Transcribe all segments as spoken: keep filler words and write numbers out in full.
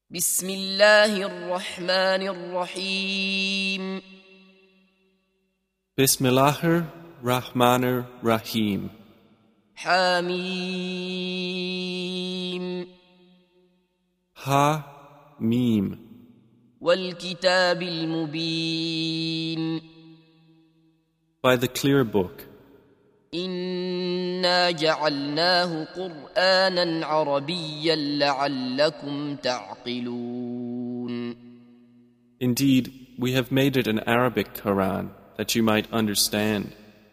بسم الله الرحمن الرحيم Bismillahir Rahmanir Rahim. حميم Ha Mim. والكتاب المبين By the clear book. إنا جعلناه قرآنا عربيا لعلكم تعقلون Indeed, we have made it an Arabic Quran that you might understand.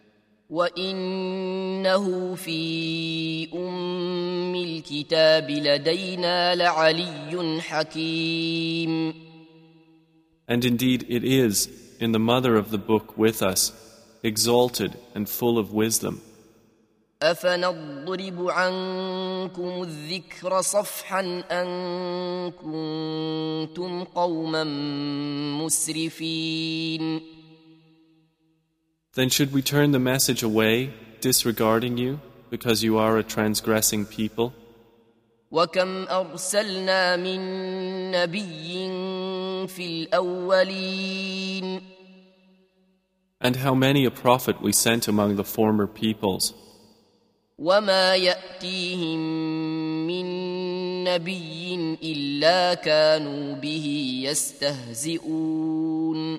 وإنه في أم الكتاب لدينا لعلي حكيم And indeed it is, in the mother of the book with us, exalted and full of wisdom. أفنضرب عنكم الذكر صفحا أن كنتم قوما مسرفين Then should we turn the message away, disregarding you, because you are a transgressing people? وكم أرسلنا من نبي في الأولين And how many a prophet we sent among the former peoples, وما يأتيهم من نبي إلا كانوا به يستهزئون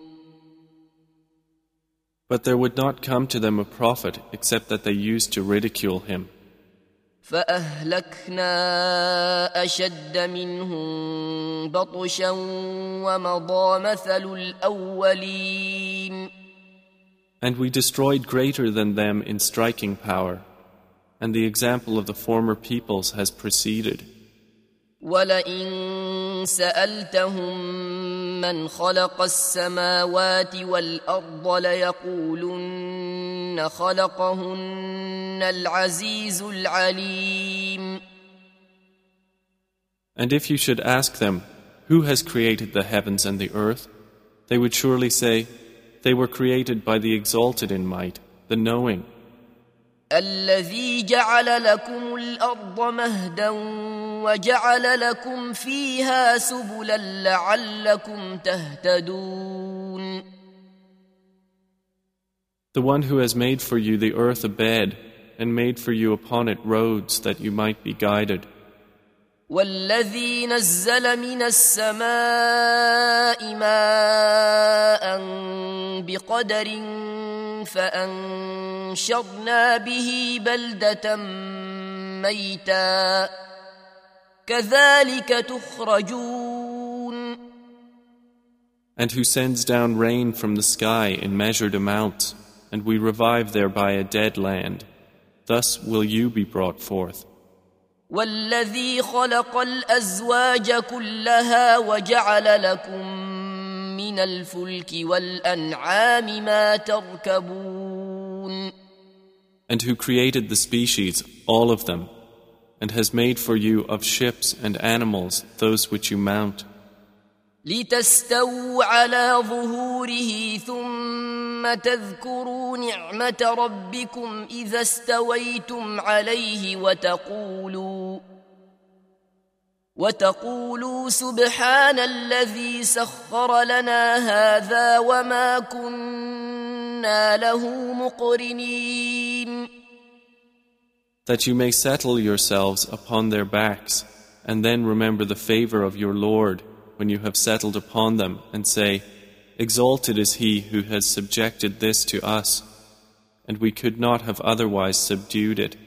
but there would not come to them a prophet except that they used to ridicule him. فأهلكنا أشد منهم بطشا ومضى مثل الأولين And we destroyed greater than them in striking power, and the example of the former peoples has preceded. ولئن سألتهم من خلق السماوات والأرض ليقولن خلقهن العزيز العليم And if you should ask them, who has created the heavens and the earth, they would surely say, they were created by the exalted in might, the knowing. الذي جعل لكم الأرض مهدا وجعل لكم فيها سبلا لعلكم تهتدون The one who has made for you the earth a bed and made for you upon it roads that you might be guided. والذي نزل من السماء ماء بقدر فأنشرنا به بلدة ميتا كذلك تخرجون And who sends down rain from the sky in measured amounts, and we revive thereby a dead land. Thus will you be brought forth. والذي خلق الأزواج كلها وجعل لكم من الفلك والأنعام ما تركبون And who created the species, all of them, and has made for you of ships and animals those which you mount, لتستووا على ظهوره ثم تذكروا نعمة ربكم إذا استويتم عليه وتقولوا وتقولوا سبحان الذي سخر لنا هذا وما كنا له مقرنين that you may settle yourselves upon their backs, and then remember the favor of your Lord when you have settled upon them, and say, exalted is he who has subjected this to us, and we could not have otherwise subdued it.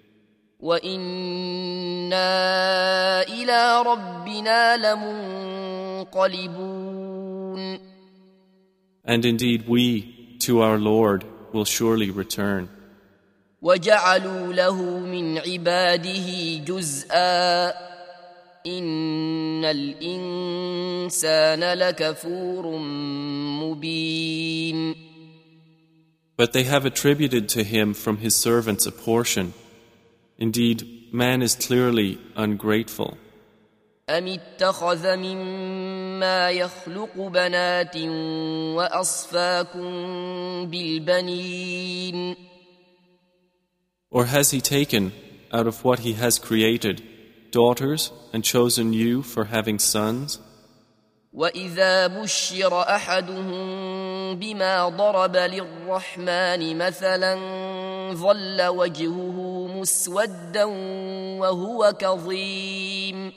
وَإِنَّا إِلَى رَبِّنَا لَمُنقَلِبُونَ And indeed we, to our Lord, will surely return. وَجَعَلُوا لَهُ مِنْ عِبَادِهِ جُزْءًا إِنَّ الْإِنسَانَ لَكَفُورٌ مُبِينٌ But they have attributed to him from his servants a portion. Indeed, man is clearly ungrateful. أَمِ اتَّخَذَ مِمَّا يَخْلُقُ بَنَاتٍ وَأَصْفَاكُم بِالْبَنِينَ Or has he taken, out of what he has created, daughters and chosen you for having sons? وإذا بشر أحدهم بما ضرب للرحمن مثلا ظل وجهه مسودا وهو كظيم.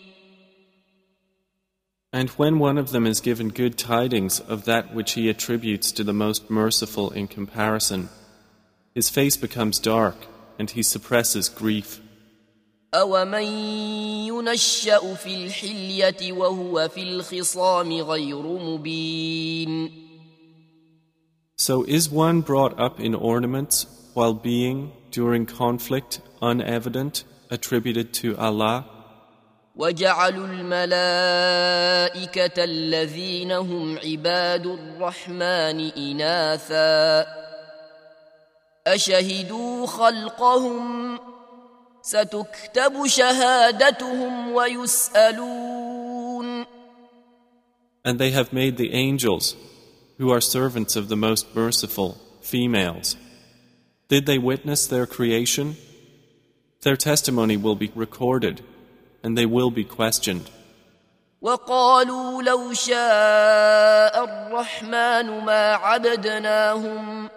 And when one of them is given good tidings of that which he attributes to the most merciful in comparison, his face becomes dark and he suppresses grief. أَوَمَن يُنَشَّأُ فِي الْحِلْيَةِ وَهُوَ فِي الْخِصَامِ غَيْرُ مُبِينٍ. So is one brought up in ornaments while being, during conflict, unevident, attributed to Allah? وَجَعَلُوا الْمَلَائِكَةَ الَّذِينَ هُمْ عِبَادُ الرَّحْمَنِ إِنَاثًا أَشَهِدُوا خَلْقَهُمْ ستكتب شهادتهم ويسألون. And they have made the angels, who are servants of the most merciful, females. Did they witness their creation? Their testimony will be recorded, and they will be questioned. وقالوا لو شاء الرحمن ما عبدناهم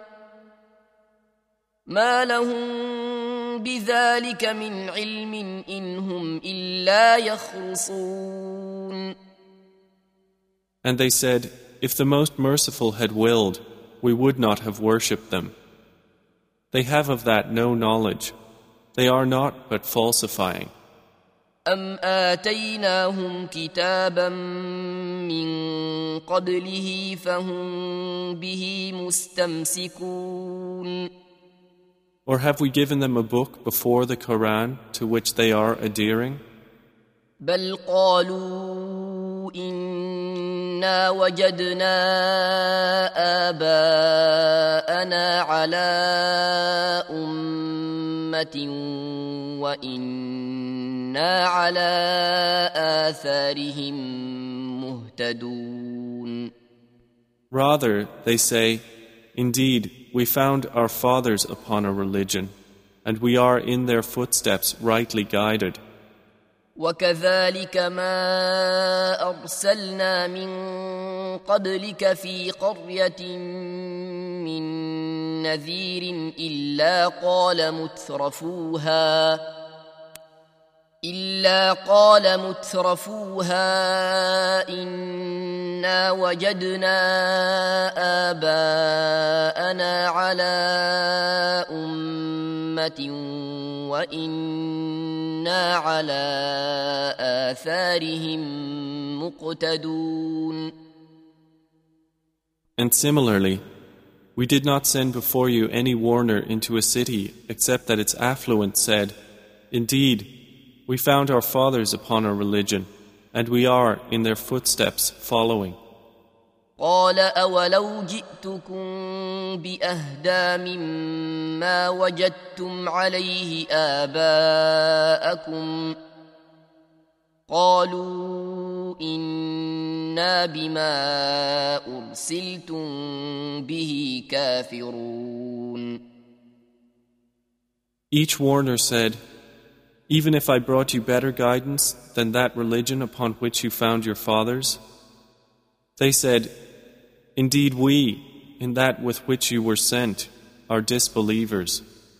ما لهم بذلك من علم إن هم إلا يخرصون. And they said, if the most merciful had willed, we would not have worshipped them. They have of that no knowledge. They are not but falsifying. أم آتيناهم كتابا من قبله فهم به مستمسكون. Or have we given them a book before the Quran to which they are adhering? بل قالوا إنا وجدنا آباءنا على أمة وإنا على آثارهم مهتدون. Rather, they say, indeed, we found our fathers upon a religion, and we are in their footsteps rightly guided. وكذلك ما أرسلنا من قبلك في قرية من نذير إلا قال مترفوها إلا قال مترفوها إنا وجدنا آباءنا على أمة وإنا على آثارهم مقتدون. And similarly, we did not send before you any warner into a city except that its affluent said, indeed, we found our fathers upon a religion, and we are in their footsteps following. قال أولو جئتكم بأهدى مما وجدتم عليه آباءكم قالوا إنا بما أرسلتم به كافرون. Each warner said, even if I brought you better guidance than that religion upon which you found your fathers? They said, indeed we, in that with which you were sent, are disbelievers.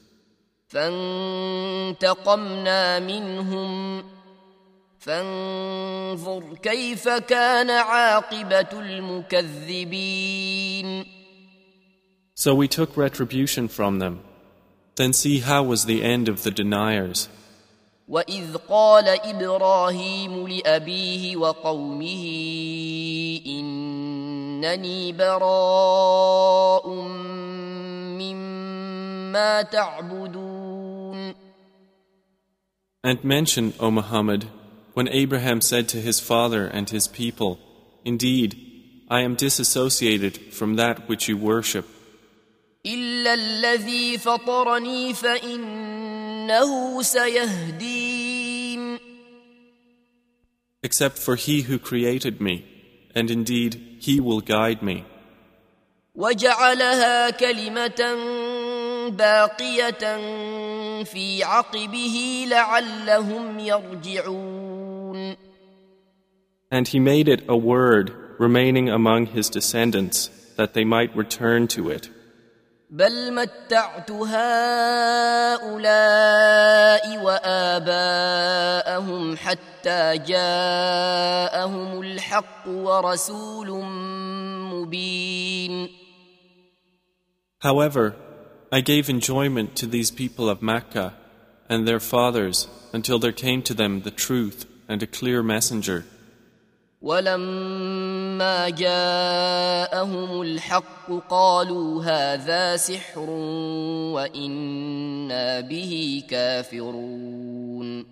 فانتقمنا منهم فانظر كيف كان عاقبة المكذبين. So we took retribution from them. Then see how was the end of the deniers. وَإِذْ قَالَ إِبْرَاهِيمُ لِأَبِيهِ وَقَوْمِهِ إِنَّنِي بَرَاءٌ مِّمَّا تَعْبُدُونَ. And mention, O Muhammad, when Abraham said to his father and his people, indeed, I am disassociated from that which you worship. إِلَّا الَّذِي فَطَرَنِي فَإِنَّهُ سَيَهْدِينِ. Except for he who created me, and indeed he will guide me. وجعلها كلمة باقية في عقبه لعلهم يرجعون. And he made it a word remaining among his descendants, that they might return to it. بل متعت هؤلاء وآباءهم حتى جاءهم الحق ورسول مبين. However, I gave enjoyment to these people of Makkah and their fathers until there came to them the truth and a clear messenger. ولما جاءهم الحق قالوا هذا سحر وإنا به كافرون.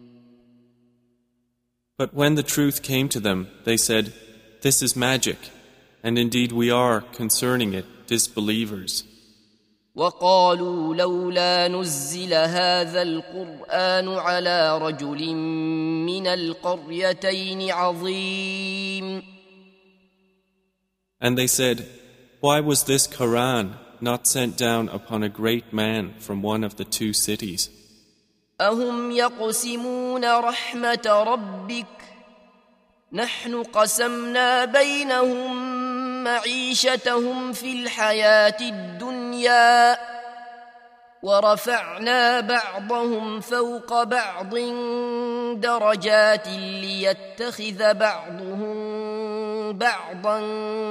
But when the truth came to them, they said, "This is magic, and indeed we are, concerning it, disbelievers." وقالوا لولا نزل هذا القرآن على رجل من القريتين عظيم. And they said, "Why was this Quran not sent down upon a great man from one of the two cities?" أهم يقسمون رحمة ربك نحن قسمنا بينهم معيشتهم في الحياة الدنيا ورفعنا بعضهم فوق بعض درجات ليتخذ بعضهم بعضا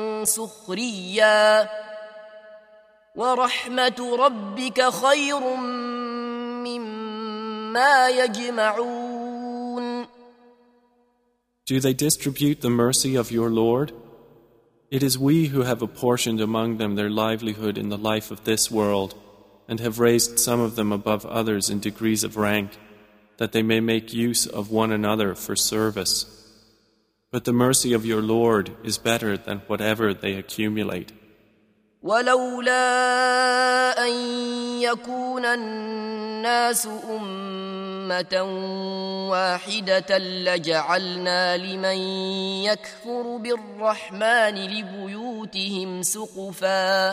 سخريا ورحمة ربك خير مما يجمعون. Do they distribute the mercy of your Lord? It is we who have apportioned among them their livelihood in the life of this world, and have raised some of them above others in degrees of rank, that they may make use of one another for service. But the mercy of your Lord is better than whatever they accumulate. ولولا أن يكون الناس أمة واحدة لجعلنا لمن يكفر بالرحمن لبيوتهم سقفا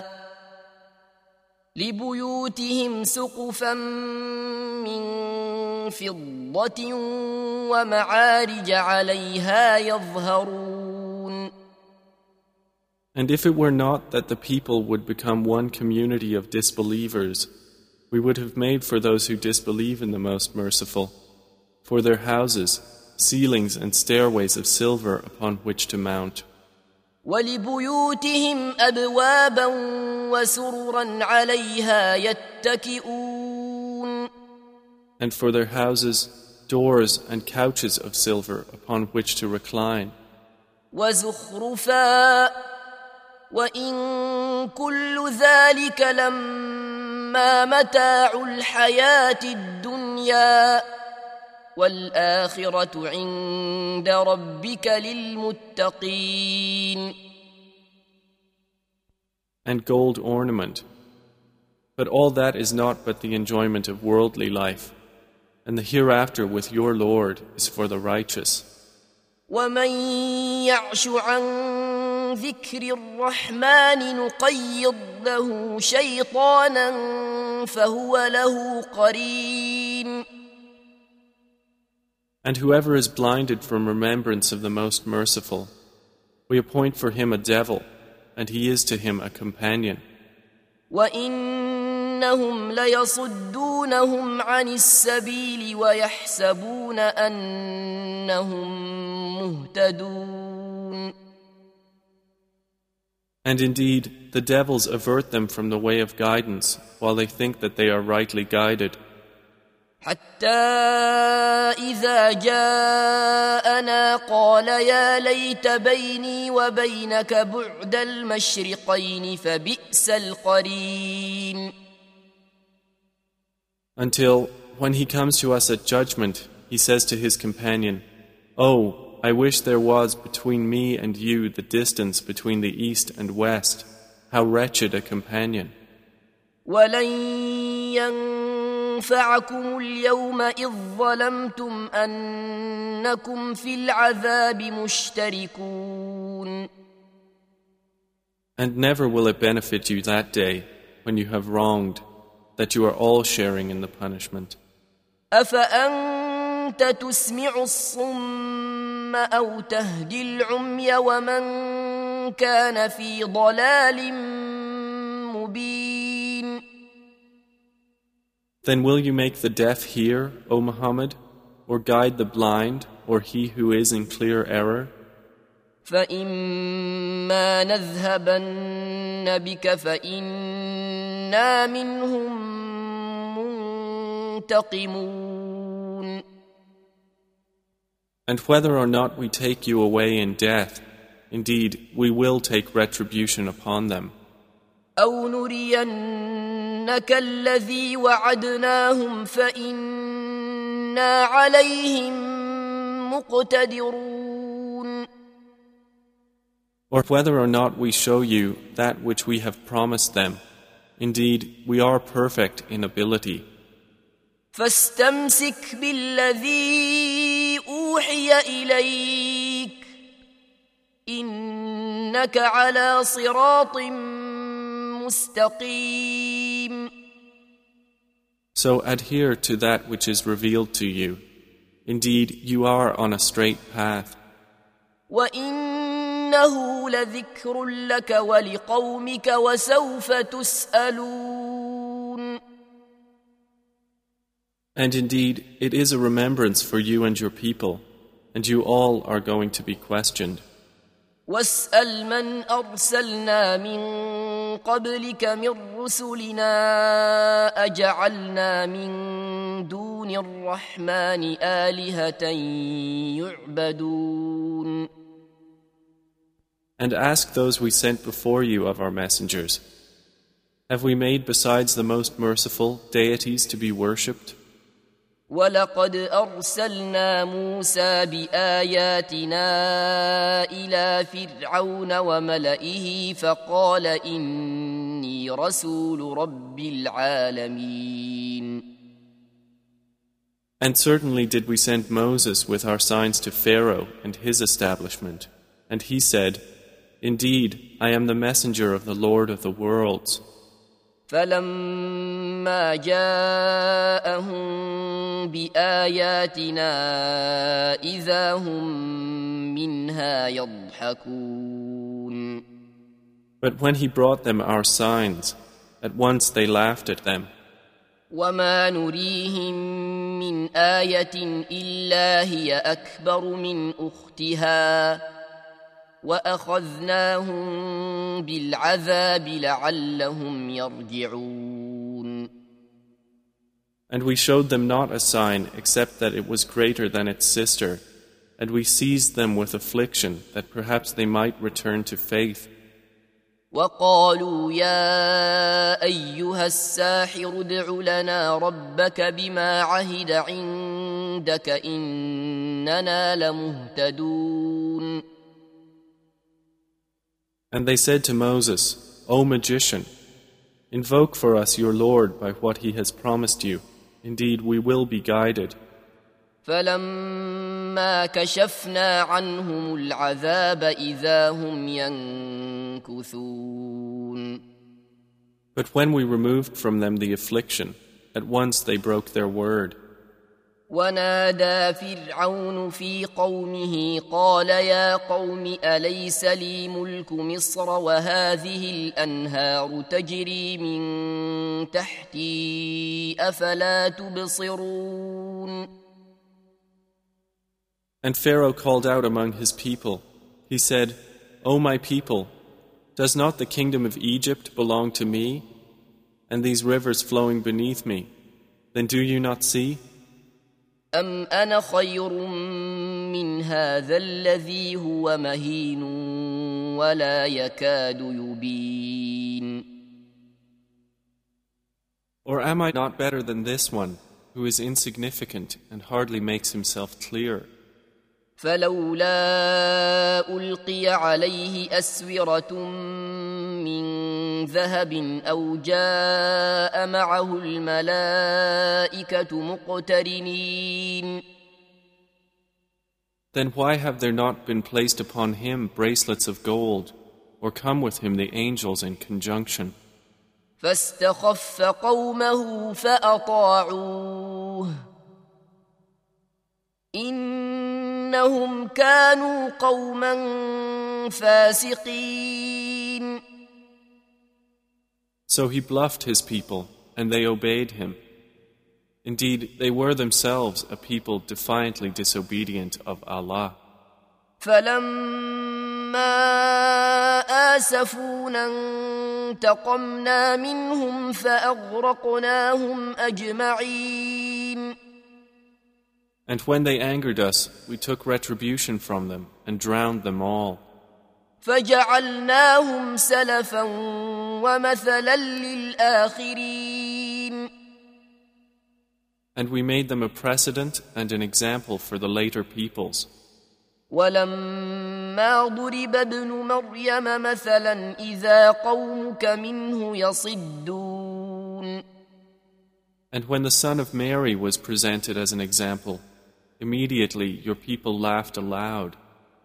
لبيوتهم سقفا من فضة ومعارج عليها يظهرون. And if it were not that the people would become one community of disbelievers, we would have made for those who disbelieve in the Most Merciful, for their houses, ceilings and stairways of silver upon which to mount. وَلِبُيُوتِهِمْ أَبْوَابًا وَسُرُرًا عَلَيْهَا يَتَّكِئُونَ. And for their houses, doors and couches of silver upon which to recline. وَزُخْرُفًا وَإِن كُلُّ ذَلِكَ لَمَّا مَتَاعُ الْحَيَاةِ الدُّنْيَا وَالْآخِرَةُ عِندَ رَبِّكَ لِلْمُتَّقِينَ. And gold ornament. But all that is not but the enjoyment of worldly life, and the hereafter with your Lord is for the righteous. وَمَن يَعْشُ عَن ذِكْرِ الرَّحْمَنِ نُقَيِّضْ لَهُ شَيْطَانًا فَهُوَ لَهُ قَرِينٌ. And whoever is blinded from remembrance of the Most Merciful, we appoint for him a devil, and he is to him a companion. وَإِنَّهُمْ لَيَصُدُّونَهُمْ عَنِ السَّبِيلِ وَيَحْسَبُونَ أَنَّهُمْ مُهْتَدُونَ. And indeed, the devils avert them from the way of guidance, while they think that they are rightly guided. حتى إذا جاءنا قال يا ليت بيني وبينك بعد المشرقين فبئس القرين. Until, when he comes to us at judgment, he says to his companion, "Oh, I wish there was between me and you the distance between the east and west. How wretched a companion." ولن ينفعكم اليوم إذ ظلمتم أنكم في العذاب مشتركون. And never will it benefit you that day when you have wronged, that you are all sharing in the punishment. أفأنت تسمع الصم أو تهدي العمي ومن كان في ضلال مبين. Then will you make the deaf hear, O Muhammad, or guide the blind, or he who is in clear error? فإما نذهبن بك فإنا منهم منتقمون. And whether or not we take you away in death, indeed we will take retribution upon them. أو نرينك الذي وعدناهم فإنا عليهم مقتدرون. Or whether or not we show you that which we have promised them, indeed we are perfect in ability. فاستمسك بالذي أوحي إليك إنك على صراط مستقيم. So adhere to that which is revealed to you. Indeed, you are on a straight path. وإنه لذكر لك ولقومك وسوف تسألون. And indeed, it is a remembrance for you and your people, and you all are going to be questioned. واسأل من أرسلنا من قبلك من رسلنا أجعلنا من دون الرحمن آلهة يعبدون. And ask those we sent before you of our messengers, have we made besides the most merciful deities to be worshipped? ولقد أرسلنا موسى بآياتنا إلى فرعون وملئه فقال إني رسول رب العالمين. And certainly did we send Moses with our signs to Pharaoh and his establishment, and he said, Indeed, I am the messenger of the Lord of the worlds. فلما جاءهم بآياتنا إذا هم منها يضحكون. But when he brought them our signs, at once they laughed at them. وما نريهم من آية إلا هي أكبر من أختها وأخذناهم بالعذاب لعلهم يرجعون. And we showed them not a sign except that it was greater than its sister, and we seized them with affliction that perhaps they might return to faith. وقالوا يا أيها الساحر ادع لنا ربك بما عهد عندك إننا لمهتدون. And they said to Moses, O magician, invoke for us your Lord by what he has promised you. Indeed, we will be guided. فلما كشفنا عنهم العذاب إذا هم ينكثون. But when we removed from them the affliction, at once they broke their word. ونادى فرعون في قومه قال يا قوم أليس لي ملك مصر وهذه الأنهار تجري من تحتي أفلا تبصرون. And Pharaoh called out among his people. He said, O my people, does not the kingdom of Egypt belong to me, and these rivers flowing beneath me? Then do you not see? أم أنا خير من هذا الذي هو مهين ولا يكاد يبين. Or am I not better than this one, who is insignificant and hardly makes himself clear? فلولا ألقي عليه أسورة من ذهب أو جاء معه الملائكة مقترنين. Then why have there not been placed upon him bracelets of gold, or come with him the angels in conjunction. فاستخف قومه فأطاعوه إنهم كانوا قوما فاسقين. So he bluffed his people, and they obeyed him. Indeed, they were themselves a people defiantly disobedient of Allah. فلما آسفونا انتقمنا منهم فأغرقناهم أجمعين. And when they angered us, we took retribution from them and drowned them all. فجعلناهم سلفا ومثلا للآخرين. And we made them a precedent and an example for the later peoples. ولما ضرب ابن مريم مثلا إذا قومك منه يصدون. And when the son of Mary was presented as an example, immediately your people laughed aloud.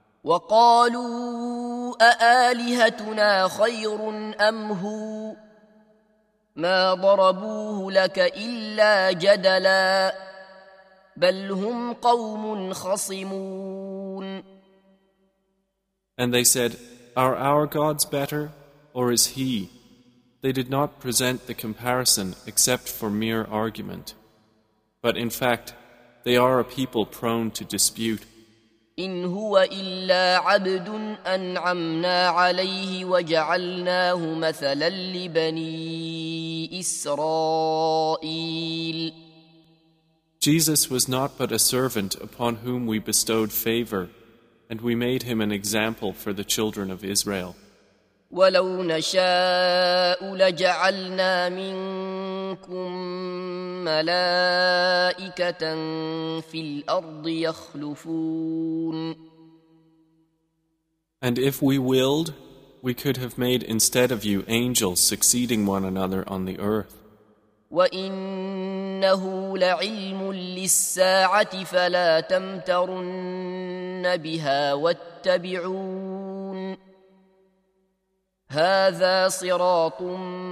وقالوا أآلهتنا خير أم هو ما ضربوه لك إلا جدلا بل هم قوم خصمون. And they said, Are our gods better, or is he? They did not present the comparison except for mere argument. But in fact, they are a people prone to dispute. إن هو إلا عبد أنعمنا عليه وجعلناه مثلا لبني إسرائيل. Jesus was not but a servant upon whom we bestowed favor, and we made him an example for the children of Israel. ولو نشاء لجعلنا منكم ملائكة في الأرض يخلفون. And if we willed, we could have made instead of you angels succeeding one another on the earth. وإنه لعلم للساعة فلا تمترن بها واتبعون هذا صراط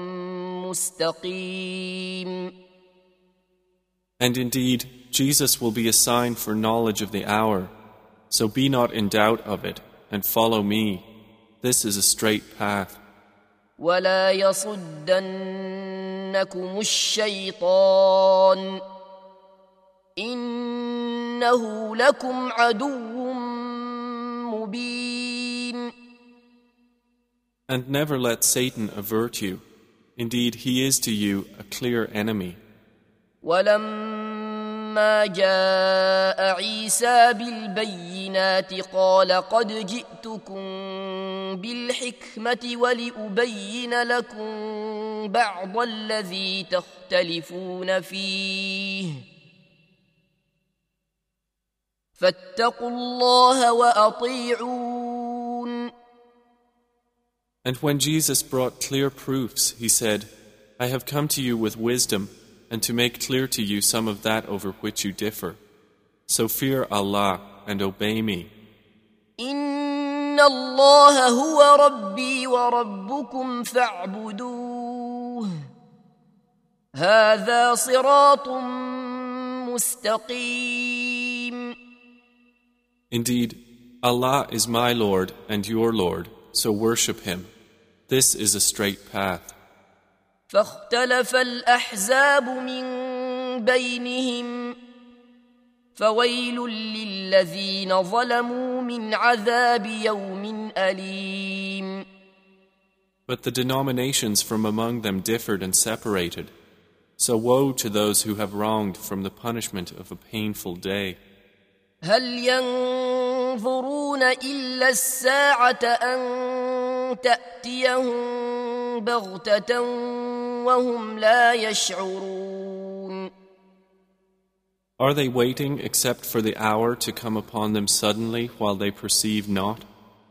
مستقيم. And indeed, Jesus will be a sign for knowledge of the hour, so be not in doubt of it, and follow me. This is a straight path. ولا يصدنكم الشيطان إنه لكم عدو مبين. And never let Satan avert you. Indeed, he is to you a clear enemy. ولما جاء عيسى بالبينات قال قد جئتكم بالحكمة ولأبين لكم بعض الذي تختلفون فيه فاتقوا الله وأطيعون. And when Jesus brought clear proofs, he said, I have come to you with wisdom and to make clear to you some of that over which you differ. So fear Allah and obey me. إن الله هو ربي وربكم فاعبدوه هذا صراط مستقيم. Indeed, Allah is my Lord and your Lord, so worship Him. This is a straight path. فاختلف الأحزاب من بينهم فويل للذين ظلموا من عذاب يوم أليم. But the denominations from among them differed and separated. So woe to those who have wronged from the punishment of a painful day. هل ينظرون إلا الساعة أن تأتيهم بغتة وهم لا يشعرون. Are they waiting except for the hour to come upon them suddenly while they perceive not?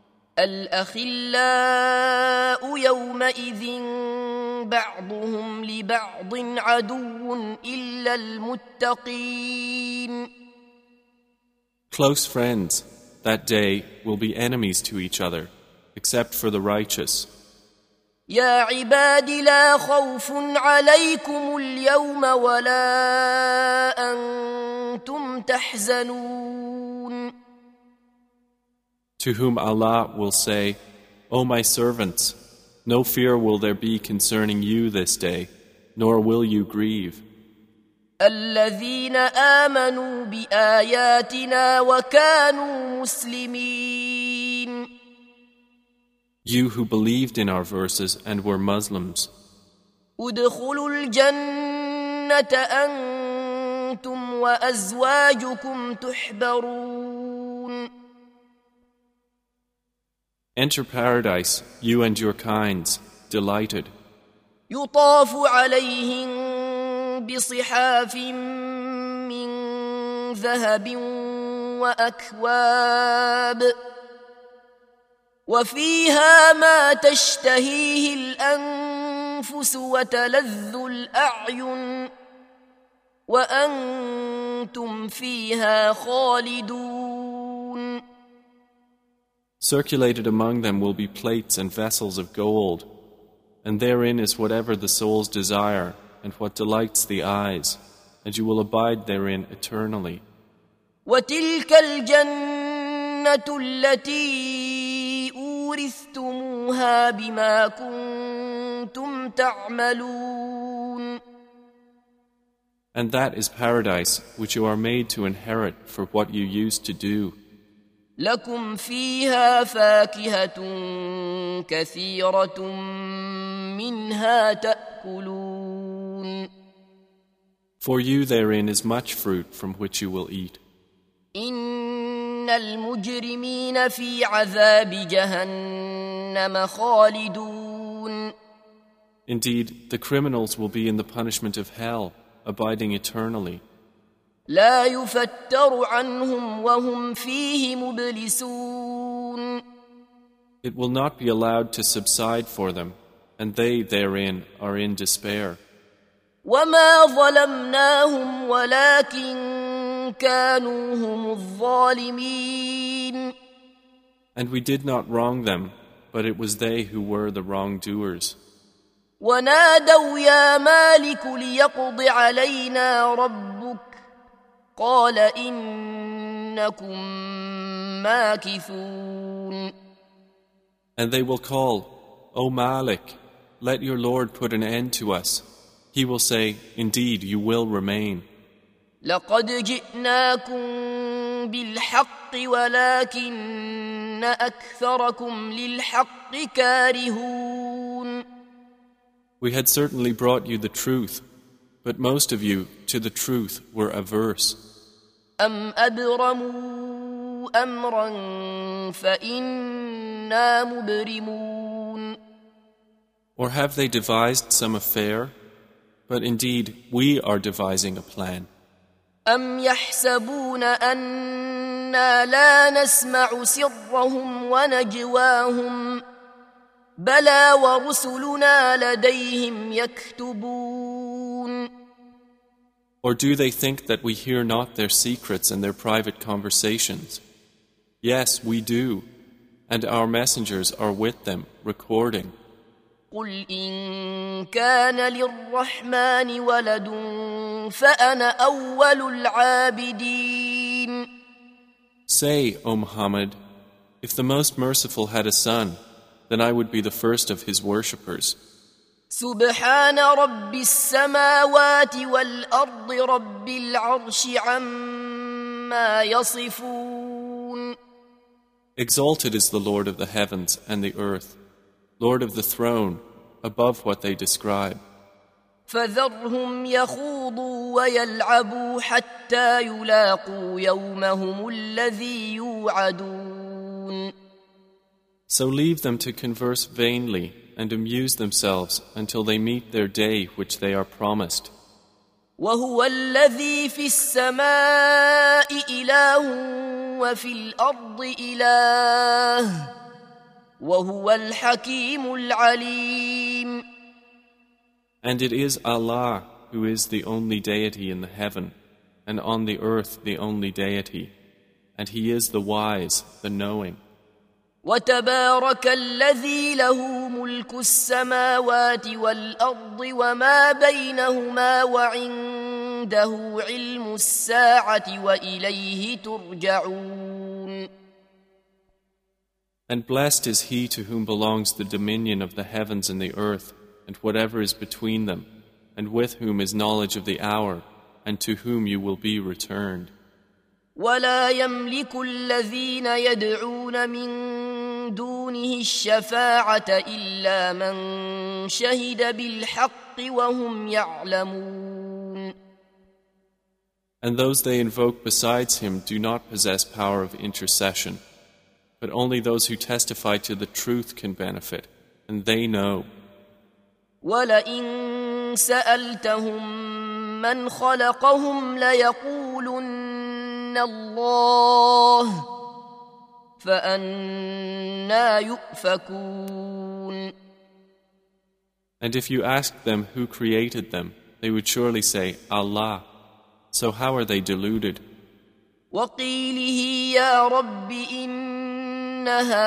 الأخلاء يومئذ بعضهم لبعض عدو إلا المتقين. Close friends that day will be enemies to each other, except for the righteous. يا عباد لا خوف عليكم اليوم ولا أنتم تحزنون. To whom Allah will say, O my servants, no fear will there be concerning you this day, nor will you grieve. الذين آمنوا بآياتنا وكانوا مسلمين. You who believed in our verses and were Muslims. ادخلوا الجنة أنتم وأزواجكم تحبرون. Enter paradise, you and your kinds, delighted. يطاف عليهم بصحاف من ذهب وأكواب وفيها ما تشتهيه الأنفس وتلذ الأعين وأنتم فيها خالدون. Circulated among them will be plates and vessels of gold, and therein is whatever the souls desire and what delights the eyes, and you will abide therein eternally. وتلك الجنة التي أورثتموها بما كنتم تعملون. And that is paradise which you are made to inherit for what you used to do. لكم فيها فاكهة كثيرة منها تأكلون. For you therein is much fruit from which you will eat. إن المجرمين في عذاب جهنم خالدون. Indeed, the criminals will be in the punishment of hell, abiding eternally. لا يفتر عنهم وهم فيه مبلسون. It will not be allowed to subside for them, and they therein are in despair. وما ظلمناهم ولكن كانوا هم الظالمين. And we did not wrong them, but it was they who were the wrongdoers. ونادوا يا مالك ليقض علينا ربك قال إنكم ماكثون. And they will call, O Malik, let your Lord put an end to us. He will say, indeed, you will remain. لقد جئناكم بالحق ولكن أكثركم للحق كارهون. We had certainly brought you the truth, but most of you to the truth were averse. أم أبرموا أمرا فإنا مبرمون. Or have they devised some affair? But indeed, we are devising a plan. أم يحسبون أنا لا نسمع سرهم ونجواهم بلى ورسلنا لديهم يكتبون. Or do they think that we hear not their secrets and their private conversations? Yes, we do, and our messengers are with them, recording. قل إن كان للرحمن ولد فأنا أول العابدين. Say, O Muhammad, if the Most Merciful had a son, then I would be the first of his worshippers. سبحان رب السماوات والأرض رب العرش عما يصفون. Exalted is the Lord of the heavens and the earth, Lord of the throne, above what they describe. فذرهم يخوضوا ويلعبوا حتى يلاقوا يومهم الذي يوعدون. So leave them to converse vainly and amuse themselves until they meet their day which they are promised. وهو الذي في السماء إله وفي الأرض إله وهو الحكيم العليم. And it is Allah who is the only deity in the heaven, and on the earth the only deity, and He is the wise, the knowing. وتبارك الذي له ملك السماوات والأرض وما بينهما وعنده علم الساعة وإليه ترجعون. And blessed is he to whom belongs the dominion of the heavens and the earth, and whatever is between them, and with whom is knowledge of the hour, and to whom you will be returned. ولا يملك الذين يدعون من دونه الشفاعة إلا من شهد بالحق وهم يعلمون. And those they invoke besides him do not possess power of intercession, but only those who testify to the truth can benefit, and they know. وَلَئِن سَأَلْتَهُم مَّنْ خَلَقَهُمْ لَيَقُولُنَّ اللَّهُ فَأَنَّىٰ يُؤْفَكُونَ. And if you asked them who created them, they would surely say, Allah. So how are they deluded? وَقِيلِهِ يَا رَبِّ إِنَّ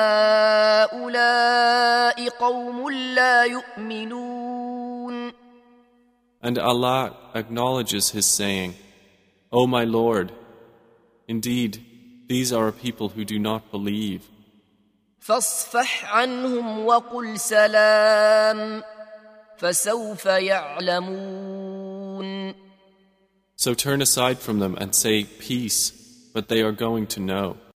هَٰؤُلَاءِ قَوْمٌ لَّا يُؤْمِنُونَ. And Allah acknowledges His saying, O my Lord, indeed, these are a people who do not believe. فَاصْفَحْ عَنْهُمْ وَقُلْ سَلَامٌ فَسَوْفَ يَعْلَمُونَ. So turn aside from them and say peace, but they are going to know.